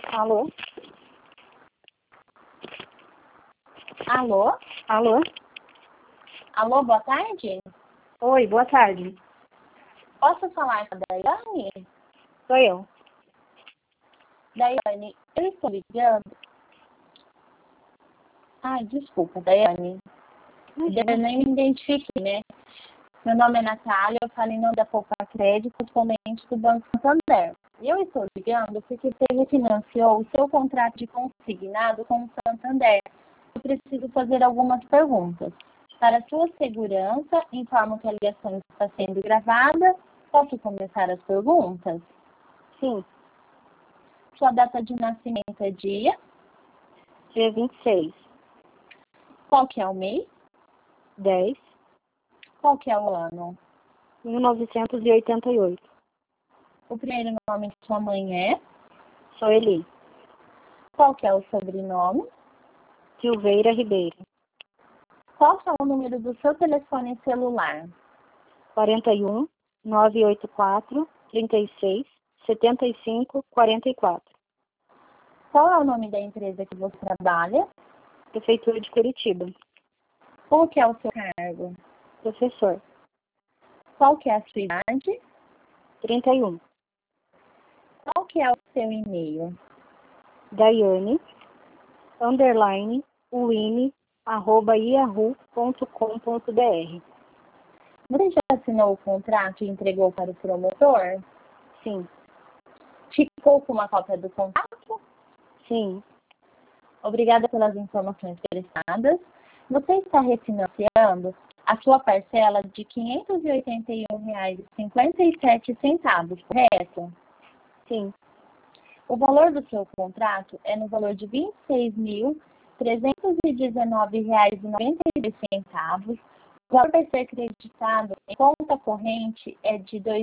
Alô? Alô? Alô? Alô, boa tarde? Oi, boa tarde. Posso falar com a Daiane? Sou eu. Daiane, eu estou ligando. Ai, desculpa, Daiane. Eu nem me identifiquei, né? Meu nome é Natália, eu falo em nome da Poupa Crédito, atualmente do Banco Santander. E eu estou ligando porque você refinanciou o seu contrato de consignado com o Santander. Eu preciso fazer algumas perguntas. Para sua segurança, informo que a ligação está sendo gravada. Posso começar as perguntas? Sim. Sua data de nascimento é dia? Dia 26. Qual que é o mês? 10. Qual que é o ano? 1988. O primeiro nome de sua mãe é? Soeli. Qual que é o sobrenome? Silveira Ribeiro. Qual que é o número do seu telefone celular? 41 984 36 75 44. Qual é o nome da empresa que você trabalha? Prefeitura de Curitiba. Qual que é o seu cargo? Professor. Qual que é a sua idade? 31. Qual que é o seu e-mail? Daiane _ Uine @yahoo.com.br. Você já assinou o contrato e entregou para o promotor? Sim. Ficou com uma cópia do contrato? Sim. Obrigada pelas informações prestadas. Você está refinanciando a sua parcela de R$ 581,57, correto? Sim. O valor do seu contrato é no valor de R$ 26.319,92. O valor vai ser acreditado em conta corrente é de R$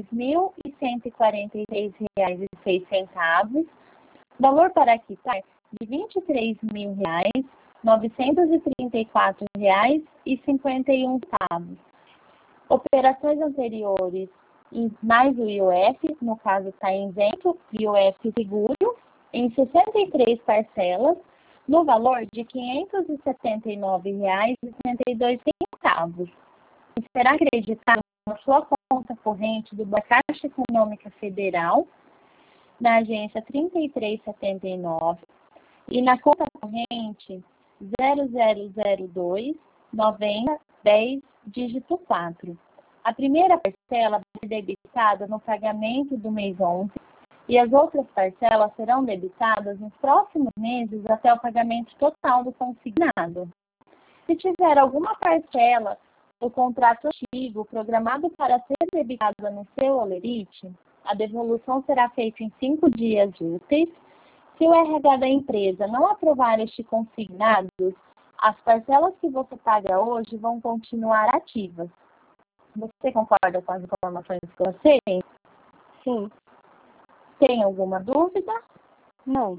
2.143,06. Valor para quitar de R$ 23.934,51. Operações anteriores e mais o IOF, no caso está isento, IOF seguro, em 63 parcelas, no valor de R$ 579,62. E será acreditado na sua conta corrente do Caixa Econômica Federal, na agência 3379, e na conta corrente 0002 90 10 dígito 4. A primeira parcela vai ser debitada no pagamento do mês 11 e as outras parcelas serão debitadas nos próximos meses até o pagamento total do consignado. Se tiver alguma parcela do contrato antigo programado para ser debitada no seu holerite, a devolução será feita em 5 dias úteis. Se o RH da empresa não aprovar este consignado, as parcelas que você paga hoje vão continuar ativas. Você concorda com as informações que eu passei? Sim. Tem alguma dúvida? Não.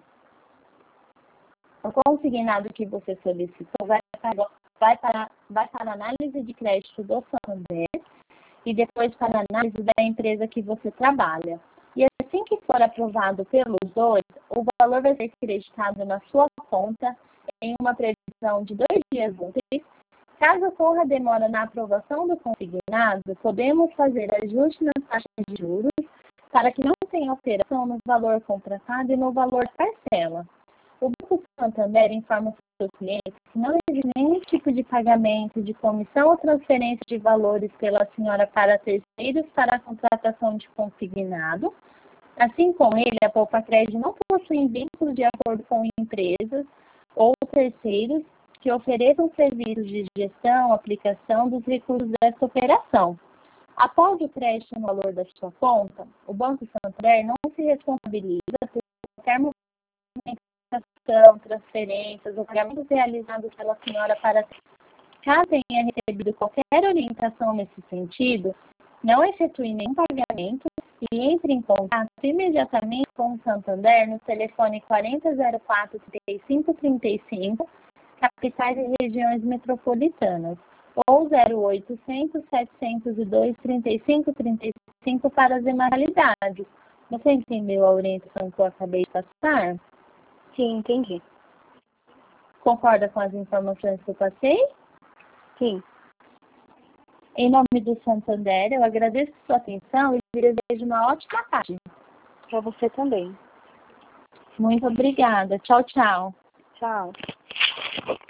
O consignado que você solicitou vai para análise de crédito do Santander e depois para análise da empresa que você trabalha. E assim que for aprovado pelos dois, o valor vai ser creditado na sua conta em uma previsão de 2 dias úteis. Caso ocorra demora na aprovação do consignado, podemos fazer ajuste nas taxas de juros para que não tenha alteração no valor contratado e no valor da parcela. O Banco Santander informa seus clientes que não existe nenhum tipo de pagamento de comissão ou transferência de valores pela senhora para terceiros para a contratação de consignado. Assim como ele, a Poupa Crédito não possui vínculo de acordo com empresas ou terceiros que ofereçam serviços de gestão, aplicação dos recursos dessa operação. Após o crédito no valor da sua conta, o Banco Santander não se responsabiliza por qualquer movimentação, transferências ou pagamentos realizados pela senhora para. Caso tenha recebido qualquer orientação nesse sentido, não efetue nenhum pagamento e entre em contato imediatamente com o Santander no telefone 4004 3535, capitais e regiões metropolitanas, ou 0800 702 3535 para as demais realidades. Você entendeu a orientação que eu acabei de passar? Sim, entendi. Concorda com as informações que eu passei? Sim. Em nome do Santander, eu agradeço a sua atenção e desejo uma ótima tarde. Para você também. Muito obrigada. Tchau, tchau. Tchau.